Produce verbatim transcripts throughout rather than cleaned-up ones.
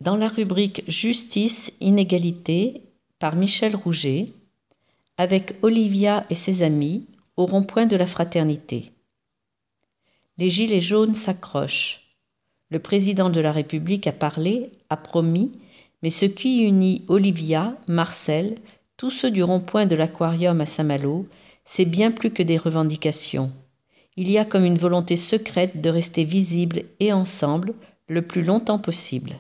Dans la rubrique Justice, inégalité, par Michel Rouget, avec Olivia et ses amis, au rond-point de la Fraternité. Les gilets jaunes s'accrochent. Le président de la République a parlé, a promis, mais ce qui unit Olivia, Marcel, tous ceux du rond-point de l'Aquarium à Saint-Malo, c'est bien plus que des revendications. Il y a comme une volonté secrète de rester visibles et ensemble le plus longtemps possible.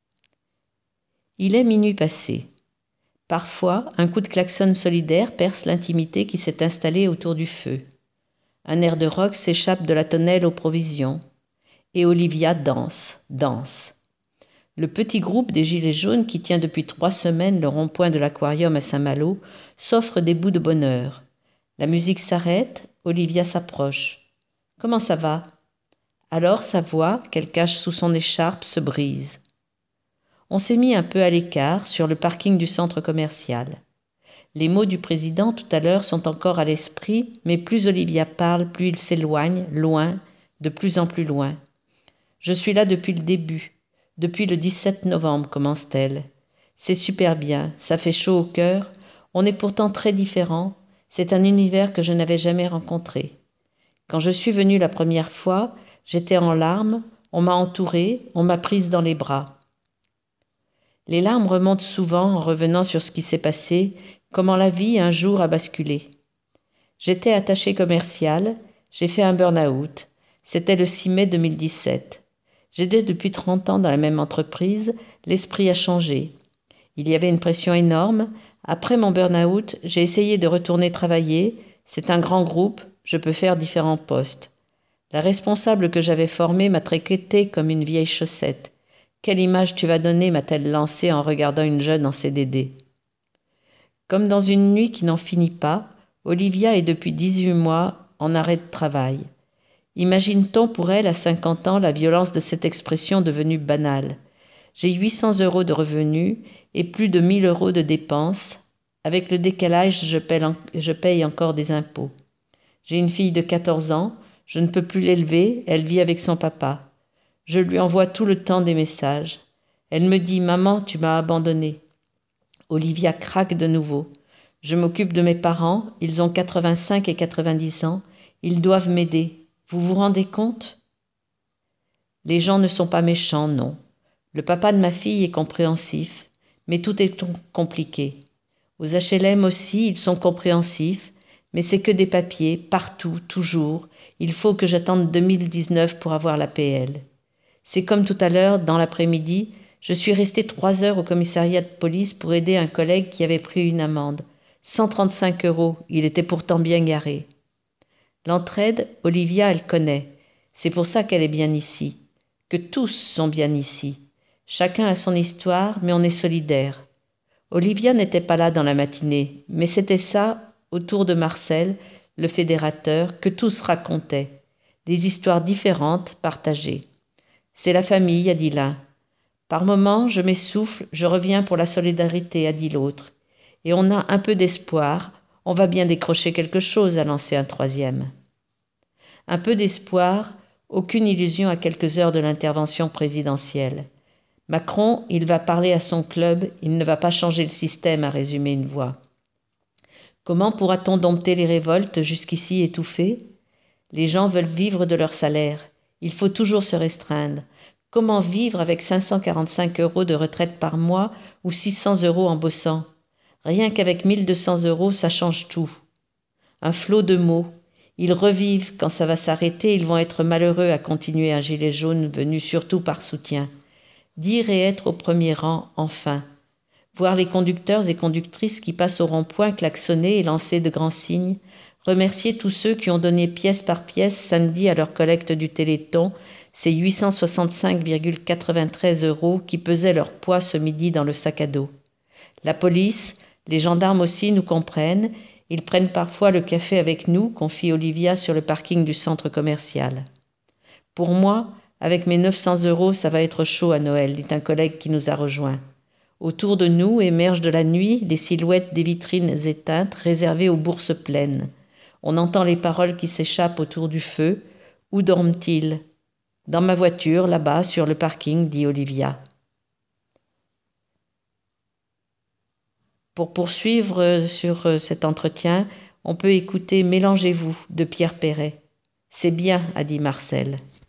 Il est minuit passé. Parfois, un coup de klaxon solidaire perce l'intimité qui s'est installée autour du feu. Un air de rock s'échappe de la tonnelle aux provisions. Et Olivia danse, danse. Le petit groupe des Gilets jaunes qui tient depuis trois semaines le rond-point de l'Aquarium à Saint-Malo s'offre des bouts de bonheur. La musique s'arrête, Olivia s'approche. « Comment ça va ?» Alors sa voix, qu'elle cache sous son écharpe, se brise. On s'est mis un peu à l'écart sur le parking du centre commercial. Les mots du président tout à l'heure sont encore à l'esprit, mais plus Olivia parle, plus il s'éloigne, loin, de plus en plus loin. « Je suis là depuis le début, depuis le dix-sept novembre, commence-t-elle. C'est super bien, ça fait chaud au cœur. On est pourtant très différents. C'est un univers que je n'avais jamais rencontré. Quand je suis venue la première fois, j'étais en larmes, on m'a entourée, on m'a prise dans les bras. » Les larmes remontent souvent en revenant sur ce qui s'est passé, comment la vie un jour a basculé. J'étais attachée commerciale, j'ai fait un burn-out. C'était le six mai deux mille dix-sept. J'étais depuis trente ans dans la même entreprise, l'esprit a changé. Il y avait une pression énorme. Après mon burn-out, j'ai essayé de retourner travailler. C'est un grand groupe, je peux faire différents postes. La responsable que j'avais formée m'a traitée comme une vieille chaussette. Quelle image tu vas donner, m'a-t-elle lancé en regardant une jeune en C D D. Comme dans une nuit qui n'en finit pas, Olivia est depuis dix-huit mois en arrêt de travail. Imagine-t-on pour elle à cinquante ans la violence de cette expression devenue banale. J'ai huit cents euros de revenus et plus de mille euros de dépenses. Avec le décalage, je paye, en, je paye encore des impôts. J'ai une fille de quatorze ans, je ne peux plus l'élever, elle vit avec son papa. Je lui envoie tout le temps des messages. Elle me dit « Maman, tu m'as abandonnée ». Olivia craque de nouveau. Je m'occupe de mes parents, ils ont quatre-vingt-cinq et quatre-vingt-dix ans, ils doivent m'aider. Vous vous rendez compte ? Les gens ne sont pas méchants, non. Le papa de ma fille est compréhensif, mais tout est compliqué. Aux H L M aussi, ils sont compréhensifs, mais c'est que des papiers, partout, toujours. Il faut que j'attende deux mille dix-neuf pour avoir l'A P L. C'est comme tout à l'heure, dans l'après-midi, je suis restée trois heures au commissariat de police pour aider un collègue qui avait pris une amende. cent trente-cinq euros, il était pourtant bien garé. L'entraide, Olivia, elle connaît. C'est pour ça qu'elle est bien ici. Que tous sont bien ici. Chacun a son histoire, mais on est solidaires. Olivia n'était pas là dans la matinée, mais c'était ça, autour de Marcel, le fédérateur, que tous racontaient. Des histoires différentes, partagées. C'est la famille, a dit l'un. Par moments, je m'essouffle, je reviens pour la solidarité, a dit l'autre. Et on a un peu d'espoir, on va bien décrocher quelque chose, a lancé un troisième. Un peu d'espoir, aucune illusion à quelques heures de l'intervention présidentielle. Macron, il va parler à son club, il ne va pas changer le système, a résumé une voix. Comment pourra-t-on dompter les révoltes jusqu'ici étouffées ? Les gens veulent vivre de leur salaire. Il faut toujours se restreindre. Comment vivre avec cinq cent quarante-cinq euros de retraite par mois ou six cents euros en bossant ? Rien qu'avec mille deux cents euros, ça change tout. Un flot de mots. Ils revivent. Quand ça va s'arrêter, ils vont être malheureux, à continuer un gilet jaune venu surtout par soutien. Dire et être au premier rang, enfin. Voir les conducteurs et conductrices qui passent au rond-point klaxonner et lancer de grands signes. Remercier tous ceux qui ont donné pièce par pièce samedi à leur collecte du Téléthon, ces huit cent soixante-cinq virgule quatre-vingt-treize euros qui pesaient leur poids ce midi dans le sac à dos. La police, les gendarmes aussi nous comprennent, ils prennent parfois le café avec nous, confie Olivia sur le parking du centre commercial. Pour moi, avec mes neuf cents euros, ça va être chaud à Noël, dit un collègue qui nous a rejoints. Autour de nous émergent de la nuit les silhouettes des vitrines éteintes réservées aux bourses pleines. On entend les paroles qui s'échappent autour du feu. Où dorment-ils ? Dans ma voiture, là-bas, sur le parking, dit Olivia. Pour poursuivre sur cet entretien, on peut écouter Mélangez-vous de Pierre Perret. C'est bien, a dit Marcel.